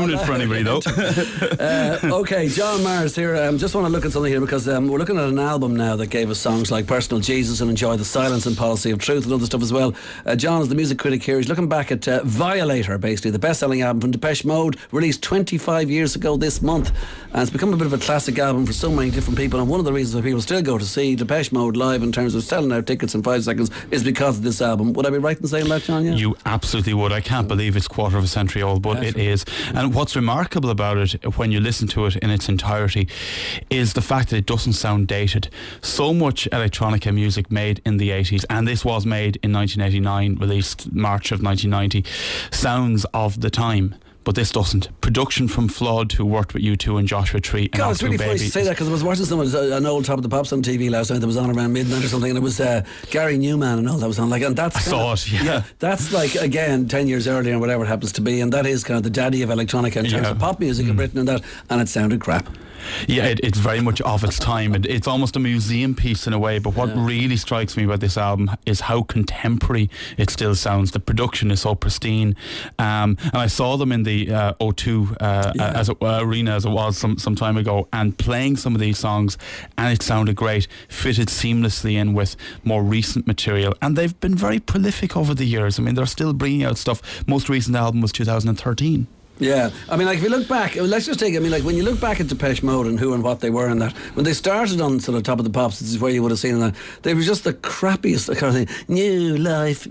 ruin it for anybody though. Okay, John Mars here. Just want to look at something here because we're looking at an album now that gave us songs like Personal Jesus and Enjoy the Silence and Policy of Truth and other stuff as well. John is the music critic here. He's looking back at Violator, basically the best-selling album from Depeche Mode, released 25 years ago this month, and it's become a bit of a classic album for so many different people. And one of the reasons why people still go to see Depeche Mode live in terms of selling out tickets in 5 seconds is because of this album. Would I be right in saying that, John? Yeah? You absolutely would. I can't believe it's quarter of a century old, but it is. And what's remarkable about it, when you listen to it in its entirety, is the fact that it doesn't sound dated. So much electronica music made in the 80s, and this was made in 1989, released March of 1990, sounds of the time. But this doesn't. Production from Flood, who worked with U2 and Joshua Tree. God, it's really funny to say that, because I was watching an old Top of the Pops on TV last night that was on around midnight or something, and it was Gary Newman and all that was on. And that's I saw it, yeah. That's like, again, 10 years earlier and whatever it happens to be, and that is kind of the daddy of electronica in terms of pop music in Britain and that, and it sounded crap. Yeah, it's very much of its time. It's almost a museum piece in a way, but what really strikes me about this album is how contemporary it still sounds. The production is so pristine, and I saw them in the O2 arena as it was some time ago, and playing some of these songs, and it sounded great, fitted seamlessly in with more recent material, and they've been very prolific over the years. I mean, they're still bringing out stuff. Most recent album was 2013. Yeah, I mean, like, if you look back, let's just take, I mean, like, when you look back at Depeche Mode and who and what they were in that, when they started on sort of Top of the Pops, this is where you would have seen that, they were just the crappiest kind of thing. New life,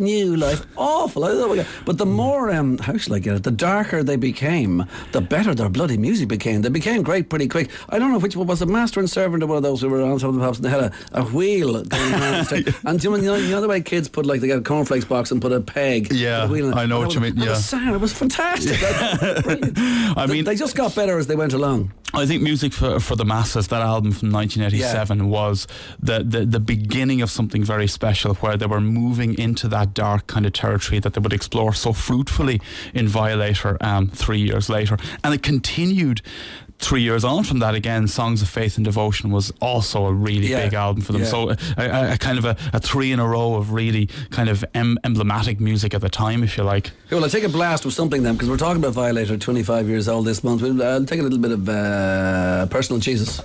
awful. But the more, how shall I get it, the darker they became, the better their bloody music became. They became great pretty quick. I don't know which one was it, Master and Servant, or one of those who were on Top of the Pops, and they had a wheel going around. And you know the way kids put, like, they got a cornflakes box and put a peg. Yeah, I know what you mean. Yeah, the sound, it was fantastic. Brilliant. I mean, they just got better as they went along. I think Music for the Masses, that album from 1987, was the beginning of something very special, where they were moving into that dark kind of territory that they would explore so fruitfully in Violator 3 years later, and it continued 3 years on from that. Again, Songs of Faith and Devotion was also a really big album for them. So a kind of a 3 in a row of really kind of emblematic music at the time, if you like. Okay, well, I'll take a blast with something then, because we're talking about Violator, 25 years old this month. I'll take a little bit of Personal Jesus.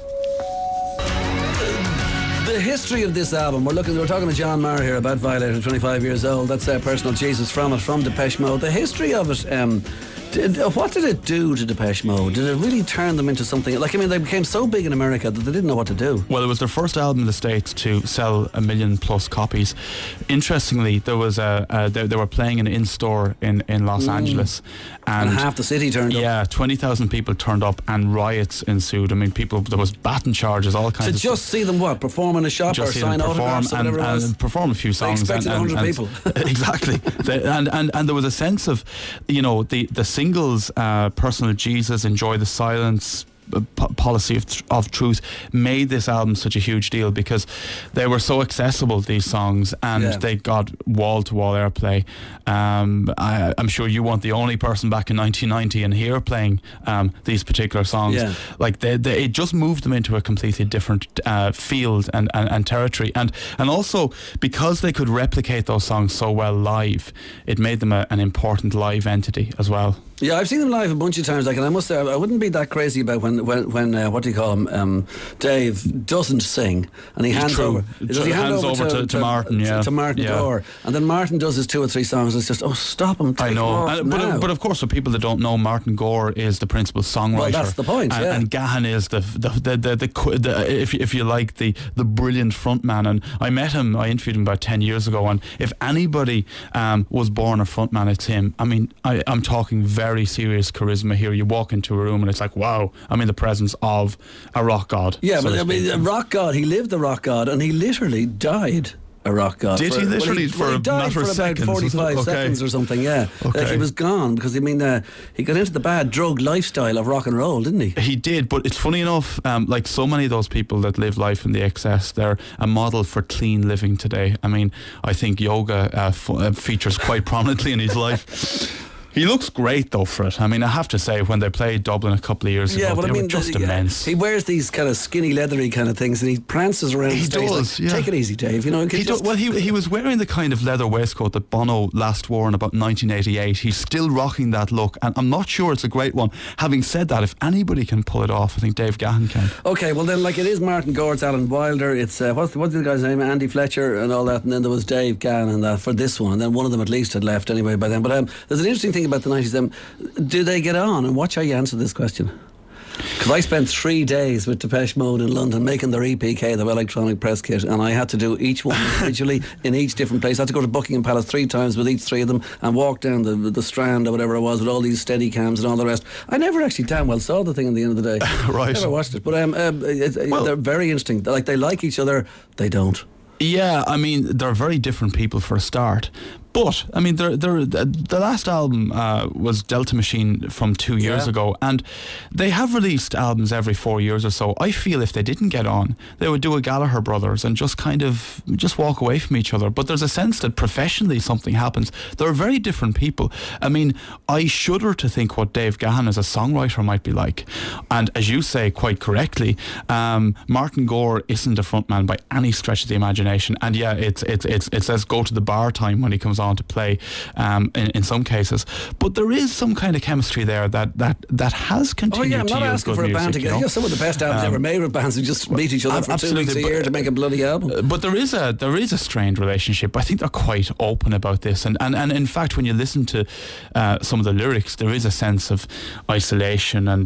The history of this album, we're talking to John Marr here about Violator, 25 years old. That's Personal Jesus from Depeche Mode. The history of it, what did it do to Depeche Mode? Did it really turn them into something? Like, I mean, they became so big in America that they didn't know what to do. Well, it was their first album in the States to sell 1 million plus copies. Interestingly, there was they were playing an in-store in Los Angeles, and half the city turned up. Yeah, 20,000 people turned up, and riots ensued. I mean, there was baton charges, all kinds of stuff. To just see them perform in a shop, just or sign autographs, or whatever it was. And perform a few songs. They expected 100 people. Exactly. And there was a sense of, the singles, Personal Jesus, Enjoy the Silence, Policy of Truth, made this album such a huge deal because they were so accessible, these songs, and they got wall-to-wall airplay. I'm sure you weren't the only person back in 1990 and here playing these particular songs. Like it just moved them into a completely different field and territory, and also because they could replicate those songs so well live, it made them an important live entity as well. Yeah, I've seen them live a bunch of times. Like, and I must say, I wouldn't be that crazy about when what do you call him? Dave doesn't sing, and he hands over. He hands over to Martin, to Martin Gore, and then Martin does his 2 or 3 songs. And it's just, stop him! I know, but of course, for people that don't know, Martin Gore is the principal songwriter. Well, that's the point. And Gahan is the if you like, the brilliant frontman. And I met him. I interviewed him about 10 years ago. And if anybody was born a frontman, it's him. I mean, I'm talking very serious charisma here. You walk into a room and it's like, wow, I'm in the presence of a rock god. Yeah, but I mean, a rock god, he lived the rock god, and he literally died a rock god. Did he literally for a matter of seconds? About 45 seconds or something, yeah. Okay. Like, he was gone because, I mean, he got into the bad drug lifestyle of rock and roll, didn't he? He did, but it's funny enough, like so many of those people that live life in the excess, they're a model for clean living today. I mean, I think yoga features quite prominently in his life. He looks great though for it. I mean, I have to say, when they played Dublin a couple of years ago, but they were just immense. He wears these kind of skinny, leathery kind of things, and he prances around. He the stage does. like, yeah. Take it easy, Dave. You know, he was wearing the kind of leather waistcoat that Bono last wore in about 1988. He's still rocking that look, and I'm not sure it's a great one. Having said that, if anybody can pull it off, I think Dave Gahan can. Okay, well then, like, it is Martin Gore, it's Alan Wilder, it's what's the guy's name, Andy Fletcher and all that, and then there was Dave Gahan and that for this one, and then one of them at least had left anyway by then. But there's an interesting thing about the 90s. Do they get on? And watch how you answer this question. Because I spent 3 days with Depeche Mode in London making their EPK, their electronic press kit, and I had to do each one individually in each different place. I had to go to Buckingham Palace 3 times with each 3 of them and walk down the Strand or whatever it was with all these steady cams and all the rest. I never actually damn well saw the thing at the end of the day. Right. Never watched it. But they're very interesting. Like, they like each other, they don't. Yeah, I mean, they're very different people for a start. But, I mean, the last album was Delta Machine from 2 years ago, and they have released albums every 4 years or so. I feel if they didn't get on, they would do a Gallagher Brothers and just walk away from each other. But there's a sense that professionally something happens. They're very different people. I mean, I shudder to think what Dave Gahan as a songwriter might be like. And as you say quite correctly, Martin Gore isn't a frontman by any stretch of the imagination. And yeah, it's let's go to the bar time when he comes on to play in some cases, but there is some kind of chemistry there that has continued. I'm not asking for a band to get some of the best albums ever made with bands who just meet each other for 2 weeks a year to make a bloody album. But there is a strained relationship. I think they're quite open about this, and in fact, when you listen to some of the lyrics, there is a sense of isolation and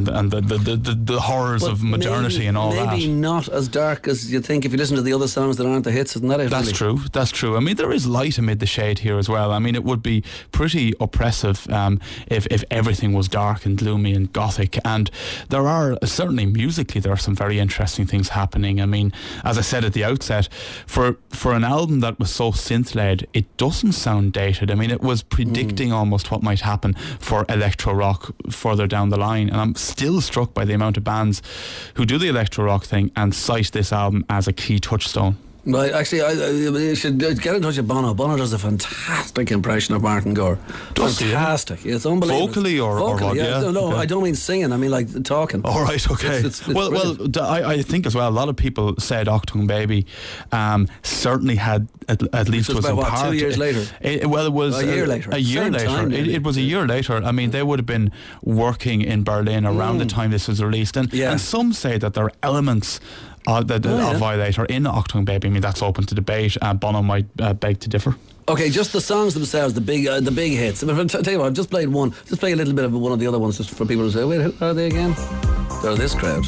the horrors of modernity and all that. Maybe not as dark as you think if you listen to the other songs that aren't the hits, isn't that it? That's true. That's true. I mean, there is light amid the shade here as well. I mean, it would be pretty oppressive if everything was dark and gloomy and gothic. And there are certainly musically there are some very interesting things happening. I mean, as I said at the outset, for an album that was so synth-led, it doesn't sound dated. I mean, it was predicting almost what might happen for electro rock further down the line. And I'm still struck by the amount of bands who do the electro rock thing and cite this album as a key touchstone. Right, actually, you should get in touch with Bono. Bono does a fantastic impression of Martin Gore. Fantastic. It's unbelievable. Vocally or what? Yeah. No, okay. I don't mean singing. I mean like talking. All right, okay. It's I think as well, a lot of people said Achtung Baby certainly had at least was in part. 2 years later? It was a year later. A year later. Time, it was a year later. I mean, they would have been working in Berlin around the time this was released. And some say that there are elements of Violator in Achtung Baby. I mean, that's open to debate. Bono might beg to differ. Okay, just the songs themselves, the big hits. I'll tell you what, I've just played one. Just play a little bit of one of the other ones just for people to say, wait, who are they again? They're this crowd.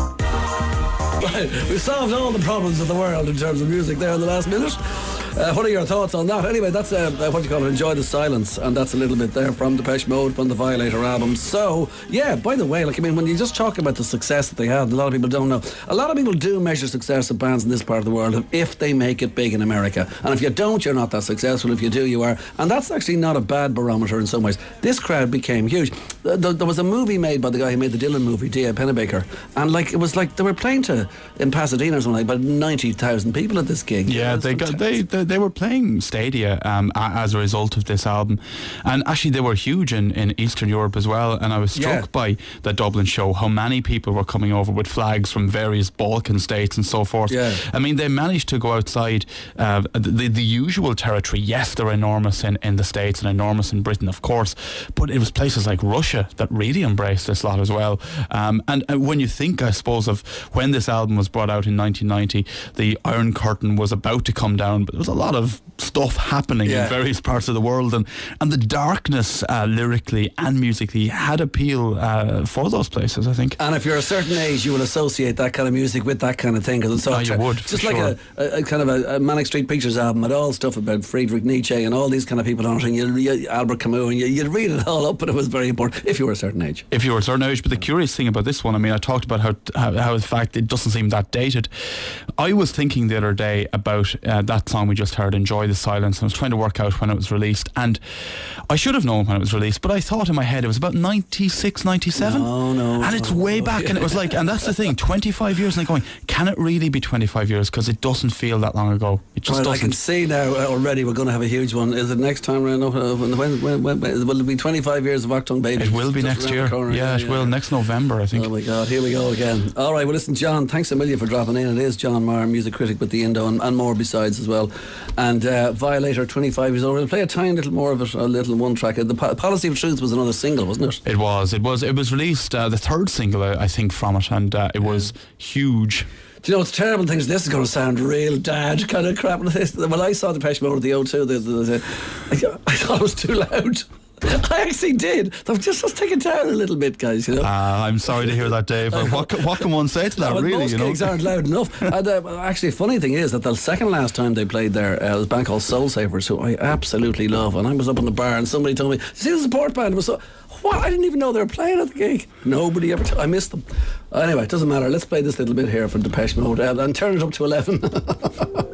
We've solved all the problems of the world in terms of music there in the last minute. What are your thoughts on that? Anyway, that's what you call it, Enjoy the Silence, and that's a little bit there from Depeche Mode, from the Violator album. So, yeah, by the way, like, I mean, when you just talk about the success that they had, a lot of people don't know. A lot of people do measure success of bands in this part of the world if they make it big in America. And if you don't, you're not that successful. If you do, you are. And that's actually not a bad barometer in some ways. This crowd became huge. There was a movie made by the guy who made the Dylan movie, D.A. Pennebaker, and like it was like they were playing in Pasadena or something, like about 90,000 people at this gig. Yeah, they were playing stadia as a result of this album, and actually they were huge in Eastern Europe as well. And I was struck by the Dublin show how many people were coming over with flags from various Balkan states and so forth. I mean, they managed to go outside the usual territory. Yes, they're enormous in the States and enormous in Britain, of course, but it was places like Russia that really embraced this lot as well. And when you think, I suppose, of when this album was brought out in 1990, the Iron Curtain was about to come down, but there was a lot of stuff happening in various parts of the world, and the darkness lyrically and musically had appeal for those places, I think. And if you're a certain age, you will associate that kind of music with that kind of thing, because it's so you would, just like a kind of a Manic Street Pictures album, and all stuff about Friedrich Nietzsche and all these kind of people on it, and you Albert Camus, and you'd read it all up, but it was very important if you were a certain age. If you were a certain age. But the curious thing about this one, I mean, I talked about how in fact it doesn't seem that dated. I was thinking the other day about that song we just just heard, Enjoy the Silence. I was trying to work out when it was released, and I should have known when it was released, but I thought in my head it was about 96, 97. And it's way back, and it was like, and that's the thing, 25 years, and I'm going, can it really be 25 years? Because it doesn't feel that long ago. It just doesn't. I can see now already we're going to have a huge one. Is it next time around? When will it be 25 years of Achtung Baby? It will be next year. Yeah, it will. Next November, I think. Oh my God, here we go again. All right, well listen, John, thanks a million for dropping in. It is John Maher, music critic with the Indo, and more besides as well. And Violator, 25 years old. We'll play a tiny little more of it, a little one track. The Policy of Truth was another single, wasn't it? It was released, the third single, I think, from it, and it was huge. Do you know, it's terrible things. This is going to sound real dad kind of crap. When I saw Depeche Mode at the O2, I thought it was too loud. I actually did. Just take it down a little bit, guys. You know. I'm sorry to hear that, Dave. What can one say to that? Really, most gigs aren't loud enough. And actually, funny thing is that the second last time they played there, was a band called Soul Savers, who I absolutely love. And I was up in the bar, and somebody told me, "See the support band?" It was so. What? I didn't even know they were playing at the gig. Nobody ever. I missed them. Anyway, it doesn't matter. Let's play this little bit here for Depeche Mode and turn it up to 11.